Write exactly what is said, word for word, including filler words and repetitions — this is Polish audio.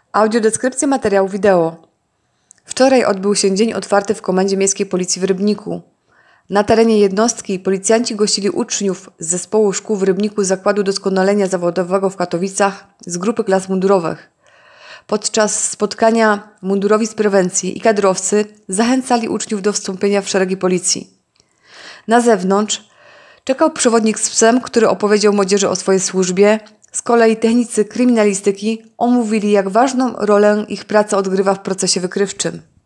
Audiodeskrypcja materiału wideo. Wczoraj odbył się dzień otwarty w Komendzie Miejskiej Policji w Rybniku. Na terenie jednostki policjanci gościli uczniów z zespołu szkół w Rybniku Zakładu Doskonalenia Zawodowego w Katowicach z grupy klas mundurowych. Podczas spotkania mundurowi z prewencji i kadrowcy zachęcali uczniów do wstąpienia w szeregi policji. Na zewnątrz czekał przewodnik z psem, który opowiedział młodzieży o swojej służbie. Z kolei technicy kryminalistyki omówili, jak ważną rolę ich praca odgrywa w procesie wykrywczym.